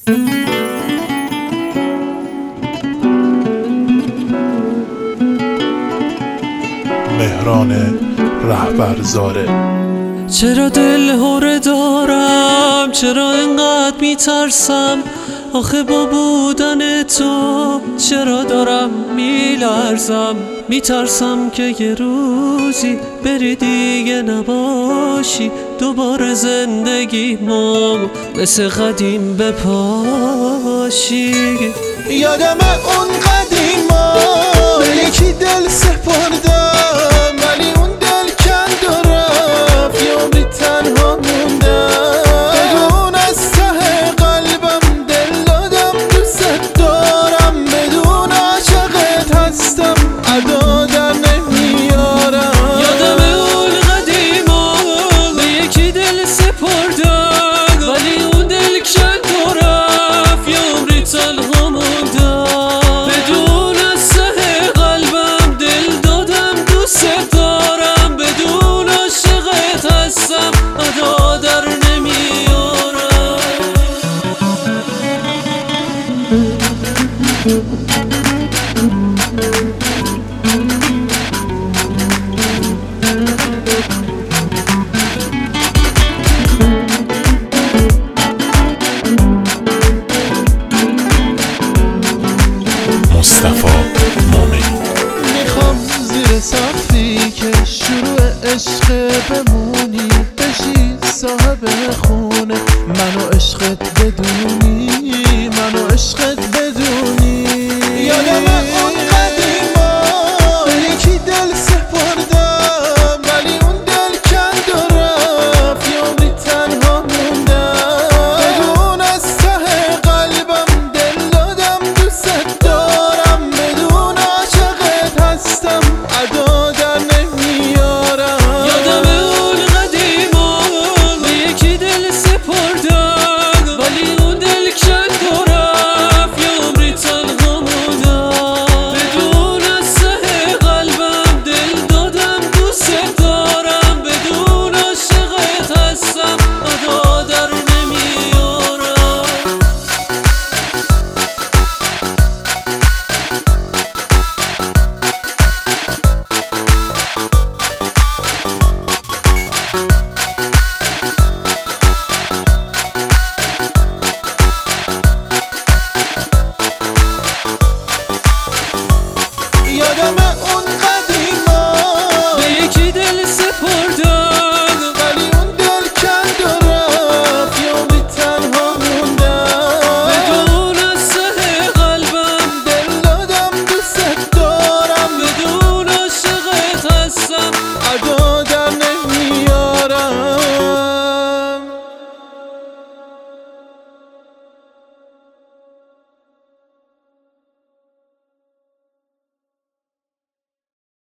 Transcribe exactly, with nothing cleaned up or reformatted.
مهران رهبرزاده. چرا دل هره دارم، چرا انقدر میترسم، آخه با بودن تو چرا دارم میلرزم. میترسم که یه روزی بری دیگه نباشی، دوباره زندگیمو مثل قدیم بپاشی. یادم اون قدیما یکی دل سپردم، ولی اون دل کند و رفت، یه عمری تنها موندم. بدون از ته قلبم دل دادم دوست دارم، بدون عاشقت هستم ادا در نمیارم. یادم اون قدیما یکی دل سپردم، ولی اون دل کند و رفت، یه عمری تنها موندم. بدون از ته قلبم دل دادم دوست دارم، بدون عاشقت هستم ادا در نمیارم. مصطفی مومنی. میخوام زیر سقفی که شروع عشق بمونی، بشی صاحب خونه، منو عشقت بدونی، منو عشقت